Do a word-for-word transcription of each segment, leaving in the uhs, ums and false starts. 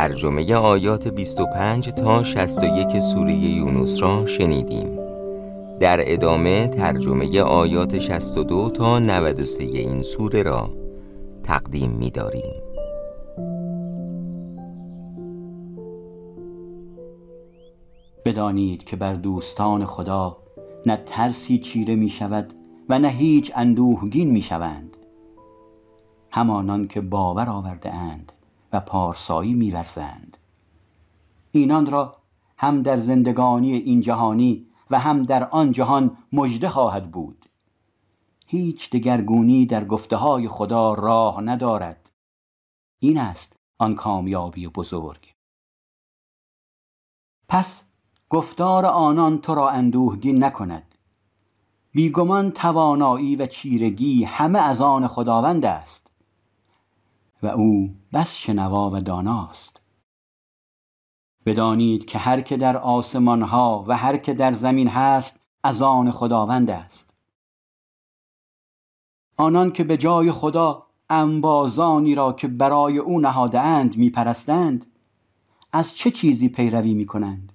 ترجمه آیات بیست و پنج تا شصت و یک سوره یونس را شنیدیم. در ادامه ترجمه آیات شصت و دو تا نود و سه این سوره را تقدیم می داریم. بدانید که بر دوستان خدا نه ترسی چیره می شود و نه هیچ اندوهگین می شوند. همانان که باور آورده اند و پارسایی می ورزند. اینان را هم در زندگانی این جهانی و هم در آن جهان مژده خواهد بود. هیچ دگرگونی در گفته های خدا راه ندارد. این است آن کامیابی بزرگ. پس گفتار آنان تو را اندوهگین نکند. بیگمان توانایی و چیرگی همه از آن خداوند است و او بس شنوا و داناست. بدانید که هر که در آسمان ها و هر که در زمین هست از آن خداوند است. آنان که به جای خدا انبازانی را که برای او نهاده اند می پرستند، از چه چیزی پیروی می کنند؟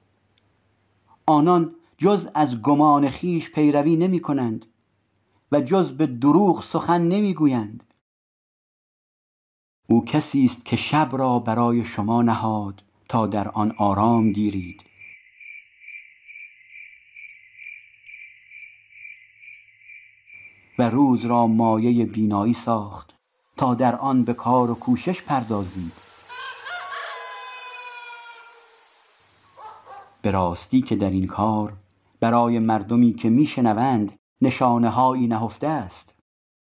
آنان جز از گمان خیش پیروی نمی کنند و جز به دروغ سخن نمی گویند. او کسی است که شب را برای شما نهاد تا در آن آرام گیرید. و روز را مایه بینایی ساخت تا در آن به کار و کوشش پردازید. به راستی که در این کار برای مردمی که میشنوند نشانه هایی نهفته است.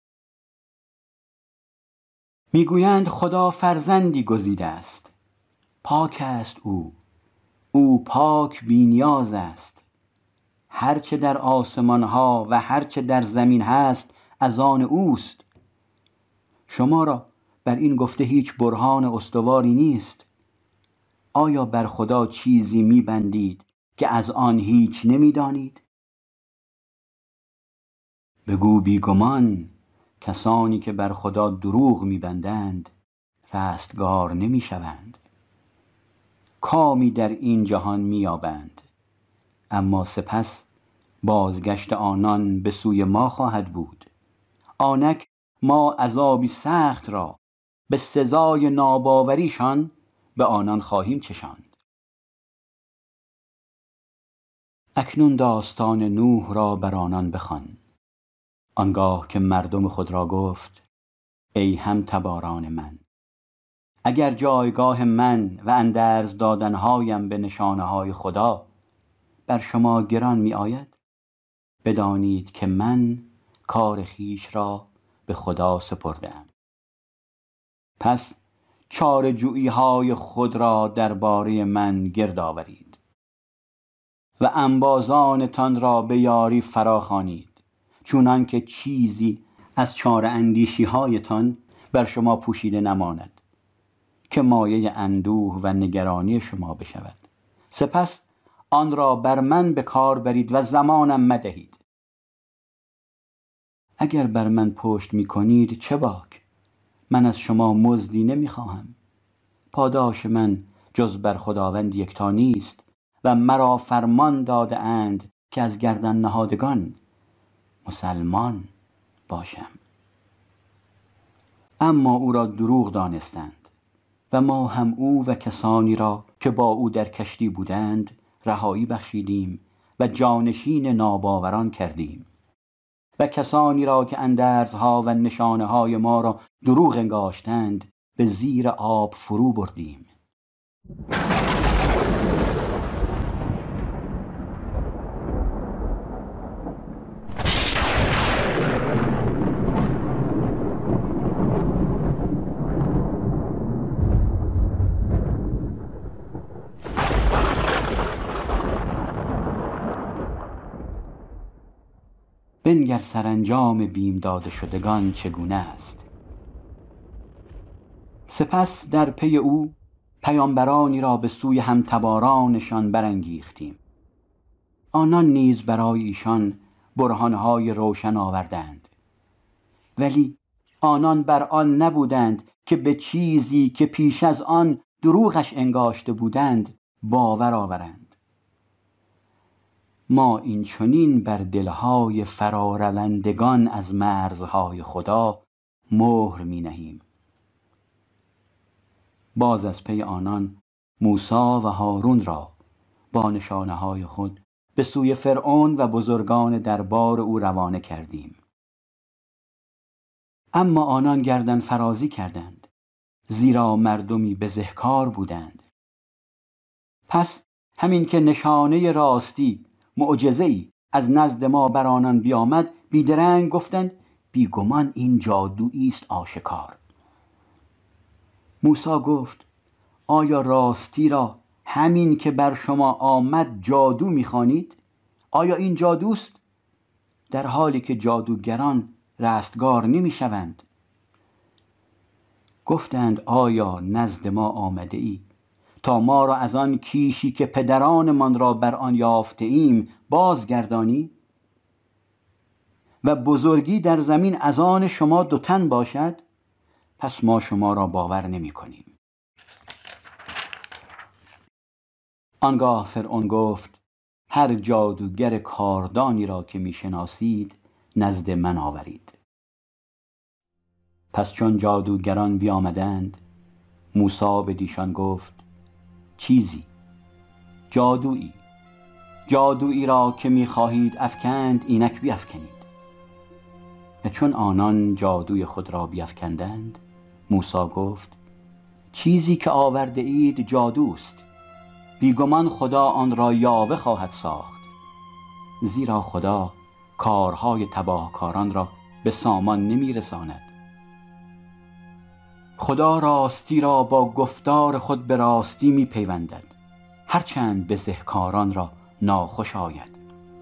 میگویند خدا فرزندی گزیده است. پاک است او. او پاک بی نیاز است. هرچه در آسمان ها و هرچه در زمین هست از آن اوست. شما را بر این گفته هیچ برهان استواری نیست. آیا بر خدا چیزی میبندید که از آن هیچ نمیدانید؟ بگو بیگمان کسانی که بر خدا دروغ میبندند رستگار نمیشوند. کامی در این جهان مییابند، اما سپس بازگشت آنان به سوی ما خواهد بود. آنک ما عذابی سخت را به سزای ناباوریشان به آنان خواهیم چشاند. اکنون داستان نوح را بر آنان بخوان. آنگاه که مردم خود را گفت ای همتباران من، اگر جایگاه من و اندرز دادنهایم به نشانه های خدا بر شما گران می آید، بدانید که من کار خویش را به خدا سپردم. پس چاره جویی های خود را درباره من گرد آورید و انبازانتان را به یاری فراخوانید، چونان که چیزی از چاره اندیشی هایتان بر شما پوشیده نماند که مایه اندوه و نگرانی شما بشود. سپس آن را بر من به کار برید و زمانم مدهید. اگر بر من پشت می کنید چه باک، من از شما مزدی نمی خواهم. پاداش من جز بر خداوند یکتا نیست و مرا فرمان داده اند که از گردن نهادگان مسلمان باشم. اما او را دروغ دانستند و ما هم او و کسانی را که با او در کشتی بودند رهایی بخشیدیم و جانشین ناباوران کردیم و کسانی را که اندرزها و نشانه های ما را دروغ انگاشتند به زیر آب فرو بردیم. بنگر سرانجام بیم داده شدگان چگونه است. سپس در پی او پیامبرانی را به سوی همتبارانشان برانگیختیم. آنان نیز برای ایشان برهانهای روشن آوردند، ولی آنان بر آن نبودند که به چیزی که پیش از آن دروغش انگاشته بودند باور آورند. ما این چنین بر دلهای فراروندگان از مرزهای خدا مهر می نهیم. باز از پی آنان موسی و هارون را با نشانه های خود به سوی فرعون و بزرگان دربار او روانه کردیم. اما آنان گردن فرازی کردند، زیرا مردمی بزهکار بودند. پس همین که نشانه راستی، معجزه‌ای از نزد ما بر آنان بیامد، بیدرنگ گفتند بیگمان این جادویی است آشکار. موسی گفت آیا راستی را همین که بر شما آمد جادو می‌خوانید؟ آیا این جادوست؟ در حالی که جادوگران رستگار نمی‌شوند. گفتند آیا نزد ما آمده ای تا ما را از آن کیشی که پدرانمان را بر آن یافته ایم بازگردانی و بزرگی در زمین از آن شما دو تن باشد؟ پس ما شما را باور نمی کنیم. آنگاه فرعون گفت هر جادوگر کاردانی را که می شناسید نزد من آورید. پس چون جادوگران بیامدند، موسی به دیشان گفت چیزی، جادویی، جادویی را که می خواهید افکند اینک بیفکنید. و چون آنان جادوی خود را بیفکندند، موسی گفت چیزی که آورده اید جادوست. بیگمان خدا آن را یاوه خواهد ساخت، زیرا خدا کارهای تباهکاران را به سامان نمی رساند. خدا راستی را با گفتار خود به راستی می پیوندد، هرچند بزهکاران را ناخوش آید.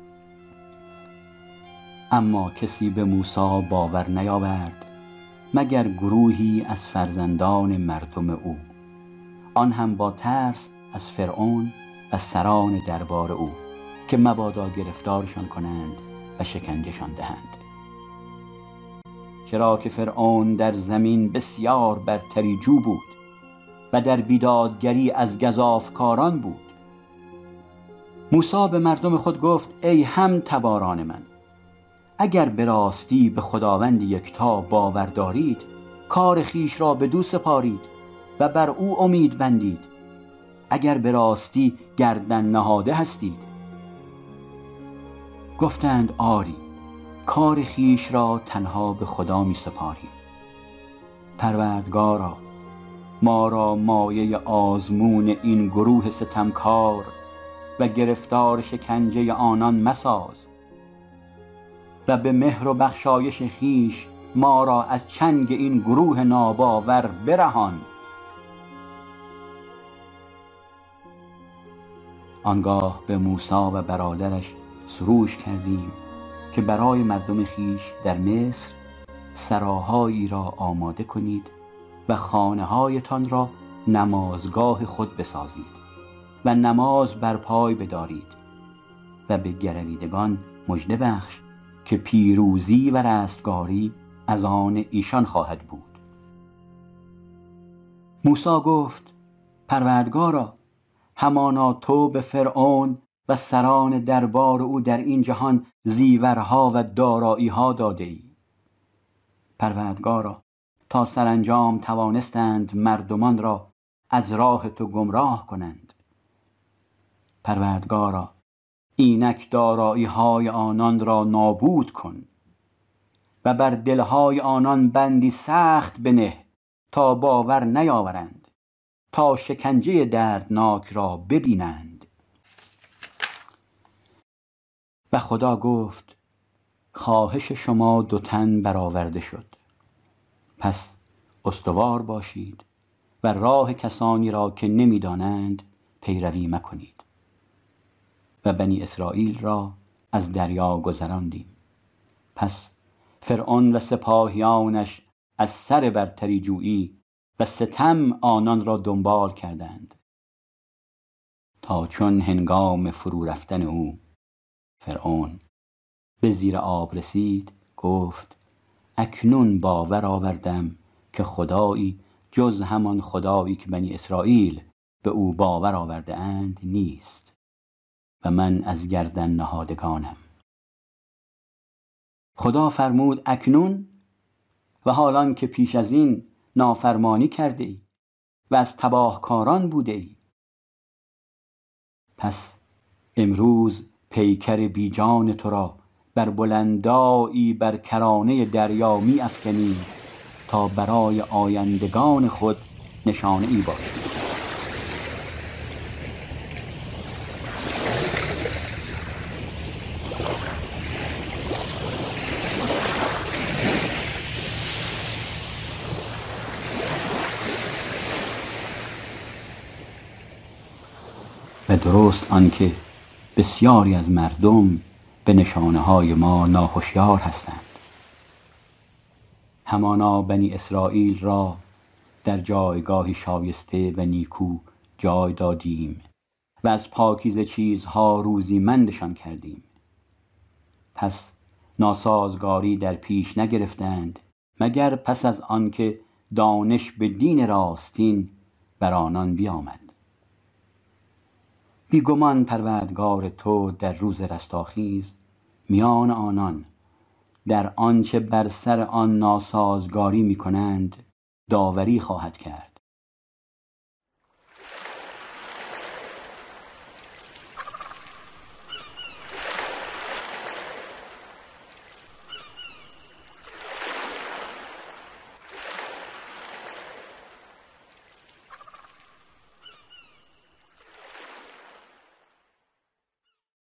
اما کسی به موسی باور نیاورد مگر گروهی از فرزندان مردم او، آن هم با ترس از فرعون و سران دربار او که مبادا گرفتارشان کنند و شکنجهشان دهند. چرا که فرعون در زمین بسیار برتری جو بود و در بیدادگری از گزافکاران بود. موسی به مردم خود گفت ای هم تباران من، اگر به راستی به خداوند یکتا باور دارید، کار خیش را به دو سپارید و بر او امید بندید. اگر به راستی گردن نهاده هستید. گفتند آری، کار خیش را تنها به خدا می سپاریم. پروردگارا، ما را مایه آزمون این گروه ستمکار و گرفتار شکنجه آنان مساز و به مهر و بخشایش خیش ما را از چنگ این گروه ناباور برهان. آنگاه به موسی و برادرش سروش کردیم که برای مردم خیش در مصر سراهایی را آماده کنید و خانه هایتان را نمازگاه خود بسازید و نماز برپای بدارید و به گرویدگان مژده بخش که پیروزی و رستگاری از آن ایشان خواهد بود. موسی گفت پروردگارا، همانا تو به فرعون و سران دربار او در این جهان زیورها و دارایی‌ها داده ای. پروردگارا، تا سرانجام توانستند مردمان را از راه تو گمراه کنند. پروردگارا، اینک دارایی‌های آنان را نابود کن و بر دلهای آنان بندی سخت بنه تا باور نیاورند، تا شکنجه دردناک را ببینند. و خدا گفت خواهش شما دو تن برآورده شد، پس استوار باشید و راه کسانی را که نمی‌دانند پیروی مکنید. و بنی اسرائیل را از دریا گذراندیم. پس فرعون و سپاهیانش از سر برتری جویی و ستم آنان را دنبال کردند، تا چون هنگام فرو رفتن او فرعون به زیر آب رسید، گفت اکنون باور آوردم که خدایی جز همان خدایی که بنی اسرائیل به او باور آورده اند نیست و من از گردن نهادگانم. خدا فرمود اکنون و حالان که پیش از این نافرمانی کرده ای و از تباهکاران بوده ای، پس امروز پیکر بیجان تو را بر بلندایی بر کرانه دریا می افکنی تا برای آیندگان خود نشانه ای باشی. و درست آنکه بسیاری از مردم به نشانه های ما ناهشیار هستند، همانا بنی اسرائیل را در جایگاهی شایسته و نیکو جای دادیم و از پاکیزه چیزها روزیمندشان کردیم. پس ناسازگاری در پیش نگرفتند مگر پس از آنکه دانش به دین راستین بر آنان بیامد. بیگمان پروردگار تو در روز رستاخیز میان آنان در آنچه بر سر آن ناسازگاری می کنند داوری خواهد کرد